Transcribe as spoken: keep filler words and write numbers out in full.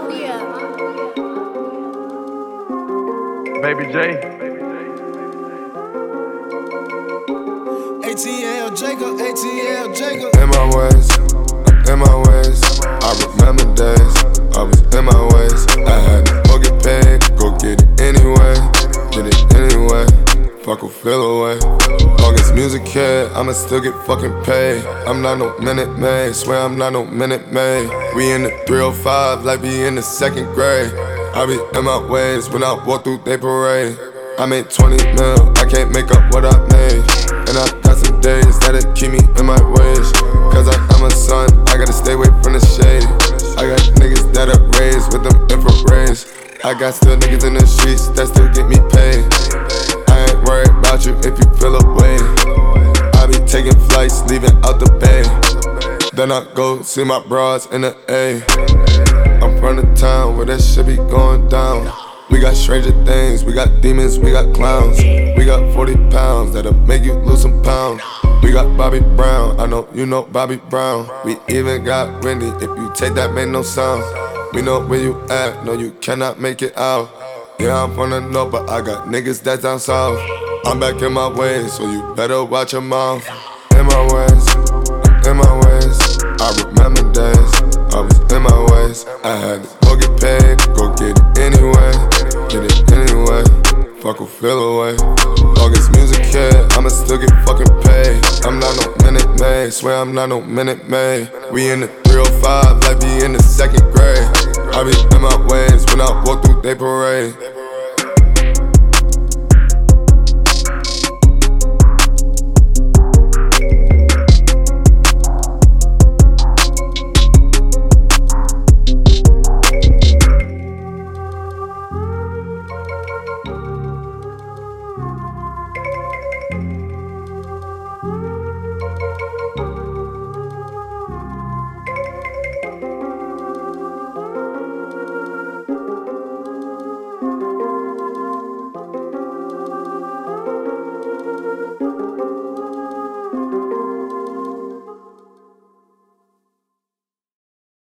Baby J. A T L Jacob, A T L Jacob. In my ways, in my ways. I remember days, I was in my ways. I had to go get paid, go get it anyway. Get it anyway, fuck will feel away. August music kid, I'ma still get fucking paid. I'm not no minute maid, swear I'm not no minute maid. We in the three oh five like we in the second grade. I be in my ways when I walk through they parade. I made twenty mil, I can't make up what I made. And I got some days that'll keep me in my ways. Cause I am a son, I gotta stay away from the shade. I got niggas that are raised with them infrareds. I got still niggas in the streets that still get me paid. I ain't worried about you if you feel away. I be taking flights, leaving out the bay. Then I go see my bras in the A. I'm from the town where that shit be going down. We got stranger things, we got demons, we got clowns. We got forty pounds that'll make you lose some pounds. We got Bobby Brown, I know you know Bobby Brown. We even got Wendy, if you take that make no sound. We know where you at, no you cannot make it out. Yeah, I'm from the north, but I got niggas that's down south. I'm back in my ways, so you better watch your mouth. In my ways, in my ways. I remember days, I was in my ways. I had to go get paid, go get it anyway. Get it anyway, fuck will feel away. August music kid, I'ma still get fucking paid. I'm not no minute maid, swear I'm not no minute maid. We in the three oh five like we in the second grade. I be in my ways when I walk through they parade.